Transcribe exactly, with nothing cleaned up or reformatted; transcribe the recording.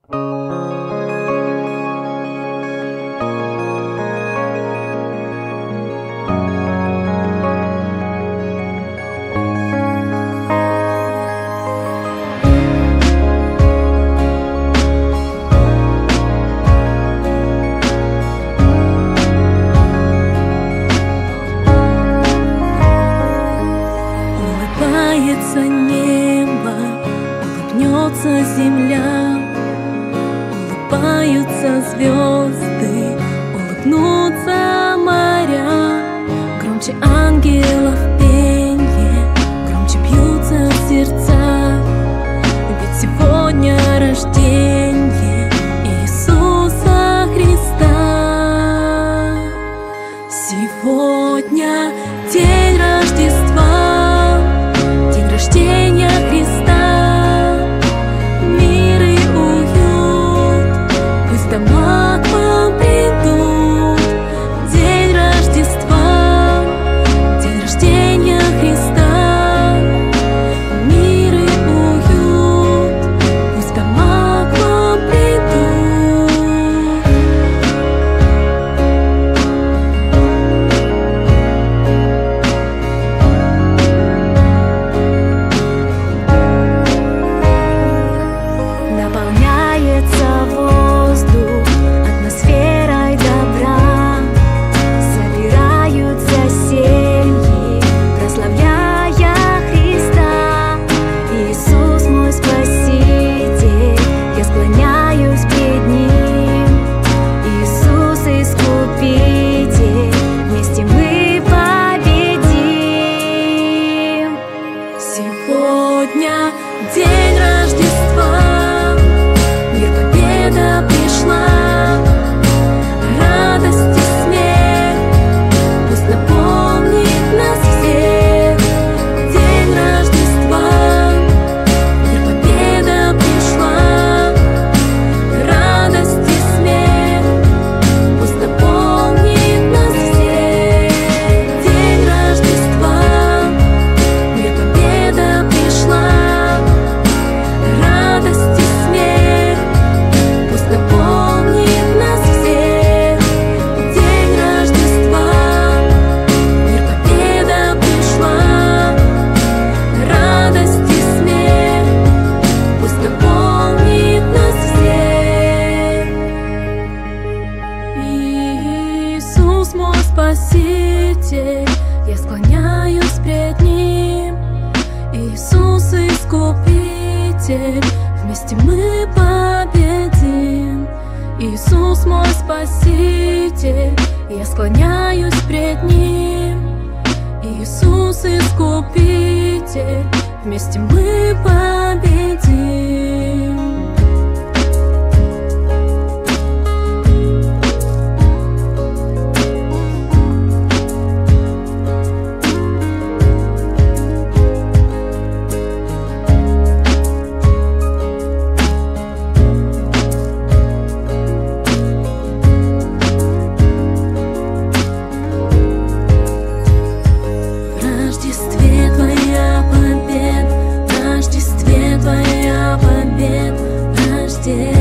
Улыбается небо, улыбнется земля, улыбаются звезды, улыбнутся моря. Громче ангелов пенье, громче бьются сердца, ведь сегодня рождение Иисуса Христа. Сегодня день Рождества, день рождения Христа. Мир и уют пусть в дома к вам придут. День Рождества, день рождения Христа. Мир и уют пусть в дома к вам придут. Наполняется воздух атмосферой добра, собираются семьи, прославляя Христа. Иисус мой Спаситель, я склоняюсь пред Ним. Иисус Искупитель, вместе мы победим. Сегодня день Рождества, победа пришла, радость и смех пусть наполнит нас всех. День Рождества, мир, победа пришла, радость и смех пусть наполнит нас всех. День Рождества, мир, победа пришла, радость и смех наполнит нас всех. День Рождества, мир, победа пришла, радость и смех пусть наполнит нас всех. Иисус мой Спаситель, я склоняюсь пред Ним. Иисус Искупитель, вместе мы победим. Иисус мой Спаситель, я склоняюсь пред Ним. Иисус Искупитель, вместе мы победим. В Рождестве Твоя победа, в Рождестве Твоя победа, в Рождестве.